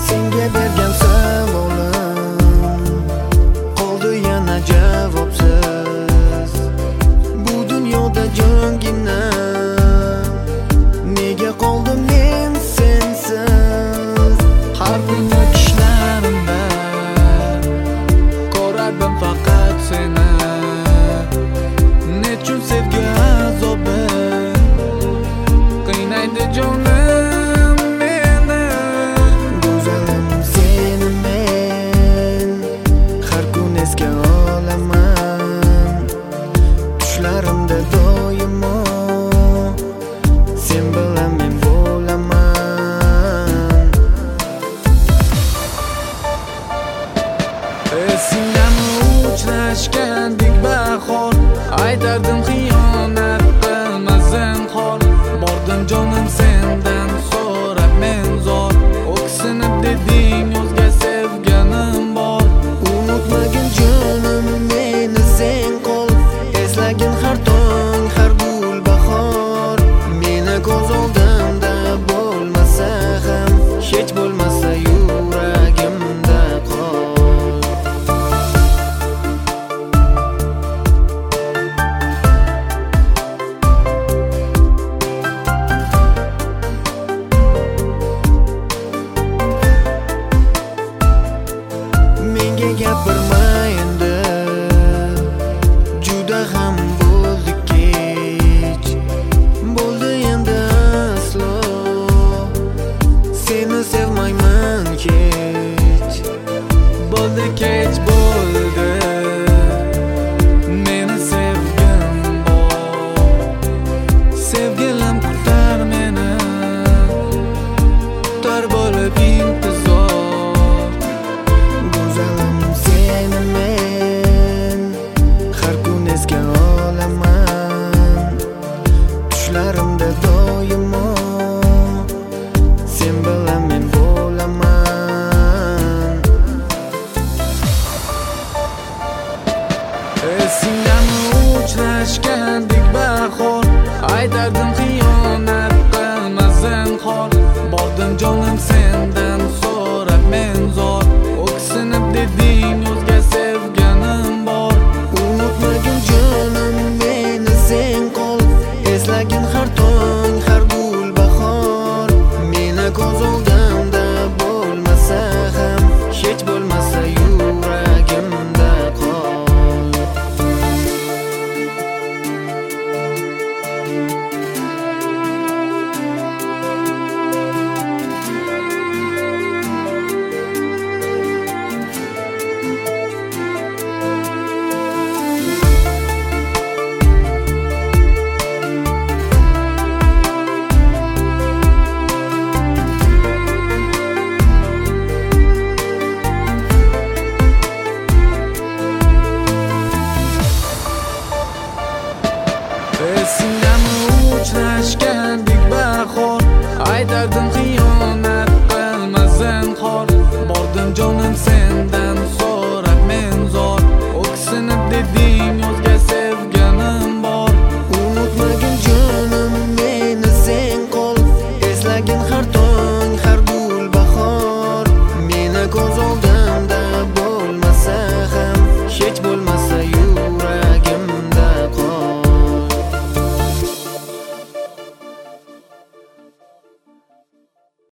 Senga bergan savolim qoldi yana javobsiz. Bu dunyoda jongina nega qoldim men sensiz? Har kuni tushlarimda ko'rardim faqat seni. Nechun sevgi azobi qiynaydi jonim meni. Go'zalim seni men har kun esga olaman. Tushlarimda doimo sen bilan men bo'laman. Esingdami uchrashgandik bahor, aytardim xiyonat qilma zinhor. Bordim jonim sendan so'rab men zor, o'ksinib deding o'zga sevganim bor. Unutmagin jonim meni sen qol, eslagin har tong har gul bahor. Meni ko'z oldimda bo'lmasa ham, hech bo'lmasa yuragimda qol. Menga gapirma endi, juda ham bo'ldi kech. Bo'ldi endi aslo seni sevmayman kech. Bo'ldi kech bo'ldi, meni sevgim bor. Sevgilim kutar meni, kutar bo'lib intizor. Go'zalim seni men har kun esga olaman. Tushlarimda doimo sen bilan men bo'laman. Esingdami uchrashgandik bahor, aytardim xiyonat qilma zinhor. Bordim jonim sendan so'rab men zor, o'ksinib deding o'zga sevganim bor. Unutmagin jonim meni sen qol, eslagin har tong har gul bahor. Meni ko'z oldimda bo'lmasa ham, hech bo'lmasa yuragimda qol. Esingdami uchrashgandik bahor, aytardim xiyonat qilma zinhor. Bordim jonim sendan